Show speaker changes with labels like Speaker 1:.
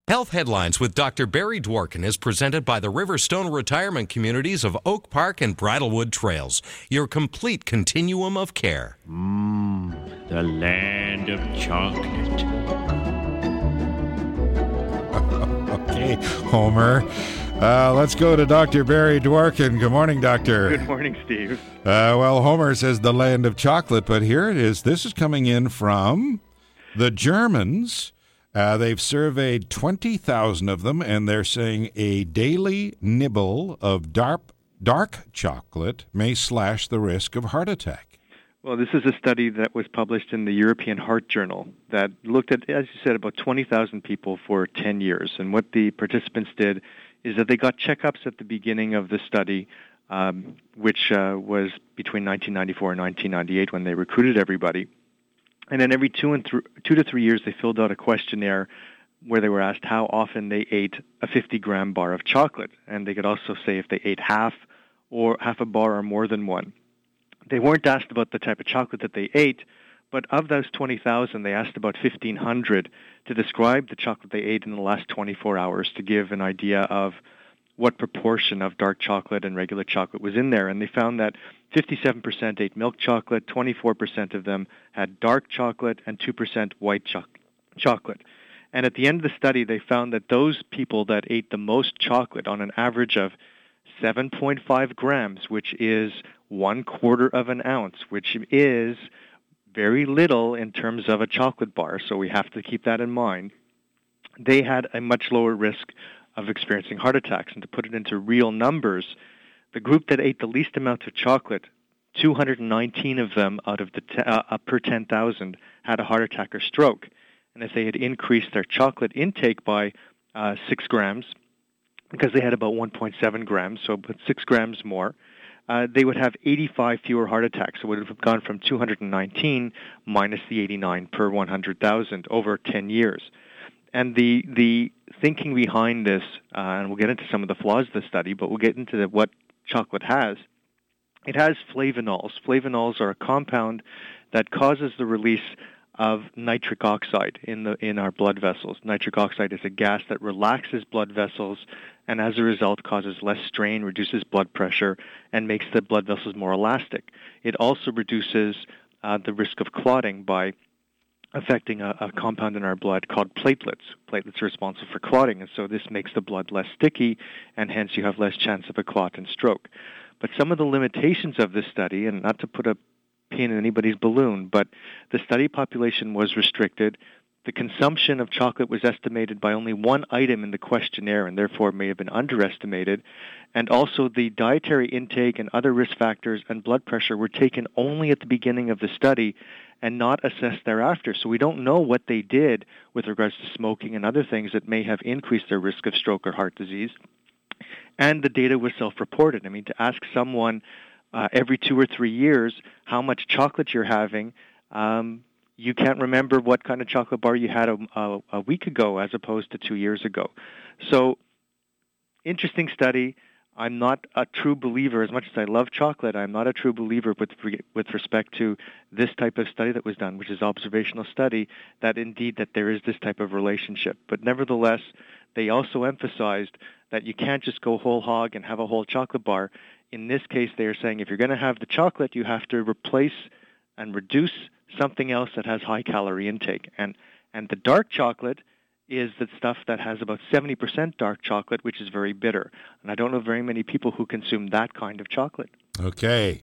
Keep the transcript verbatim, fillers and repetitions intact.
Speaker 1: Health Headlines with Doctor Barry Dworkin is presented by the Riverstone Retirement Communities of Oak Park and Bridlewood Trails, your complete continuum of care.
Speaker 2: Mmm, the land of chocolate.
Speaker 3: Okay, Homer. Uh, let's go to Doctor Barry Dworkin. Good morning, Doctor.
Speaker 4: Good morning, Steve.
Speaker 3: Uh, well, Homer says the land of chocolate, but here it is. This is coming in from the Germans. Uh, they've surveyed twenty thousand of them, and they're saying a daily nibble of dark, dark chocolate may slash the risk of heart attack.
Speaker 4: Well, this is a study that was published in the European Heart Journal that looked at, as you said, about twenty thousand people for ten years. And what the participants did is that they got checkups at the beginning of the study, um, which uh, was between nineteen ninety-four and nineteen ninety-eight when they recruited everybody. And then every two and th- two to three years, they filled out a questionnaire where they were asked how often they ate a fifty-gram bar of chocolate. And they could also say if they ate half or half a bar or more than one. They weren't asked about the type of chocolate that they ate, but of those twenty thousand, they asked about fifteen hundred to describe the chocolate they ate in the last twenty-four hours to give an idea of what proportion of dark chocolate and regular chocolate was in there. And they found that fifty-seven percent ate milk chocolate, twenty-four percent of them had dark chocolate, and two percent white cho- chocolate. And at the end of the study, they found that those people that ate the most chocolate on an average of seven point five grams, which is one quarter of an ounce, which is very little in terms of a chocolate bar, so we have to keep that in mind, they had a much lower risk of experiencing heart attacks. And to put it into real numbers, the group that ate the least amount of chocolate, two hundred nineteen of them out of the t- uh, per ten thousand had a heart attack or stroke. And if they had increased their chocolate intake by uh, six grams, because they had about one point seven grams, so about six grams more, uh, they would have eighty-five fewer heart attacks. So it would have gone from two hundred nineteen minus the eighty-nine per one hundred thousand over ten years. And the the thinking behind this, uh, and we'll get into some of the flaws of the study, but we'll get into the, what chocolate has. It has flavonols. Flavonols are a compound that causes the release of nitric oxide in the in our blood vessels. Nitric oxide is a gas that relaxes blood vessels and as a result causes less strain, reduces blood pressure, and makes the blood vessels more elastic. It also reduces uh, the risk of clotting by affecting a, a compound in our blood called platelets. Platelets are responsible for clotting, and so this makes the blood less sticky, and hence you have less chance of a clot and stroke. But some of the limitations of this study, and not to put a pin in anybody's balloon, but the study population was restricted. The consumption of chocolate was estimated by only one item in the questionnaire and therefore may have been underestimated. And also the dietary intake and other risk factors and blood pressure were taken only at the beginning of the study and not assessed thereafter. So we don't know what they did with regards to smoking and other things that may have increased their risk of stroke or heart disease. And the data was self-reported. I mean, to ask someone uh, every two or three years how much chocolate you're having, um, you can't remember what kind of chocolate bar you had a, a, a week ago as opposed to two years ago. So, interesting study. I'm not a true believer, as much as I love chocolate, I'm not a true believer with with respect to this type of study that was done, which is observational study, that indeed that there is this type of relationship. But nevertheless, they also emphasized that you can't just go whole hog and have a whole chocolate bar. In this case, they are saying if you're going to have the chocolate, you have to replace and reduce something else that has high calorie intake. And and the dark chocolate is the stuff that has about seventy percent dark chocolate, which is very bitter. And I don't know very many people who consume that kind of chocolate.
Speaker 3: Okay.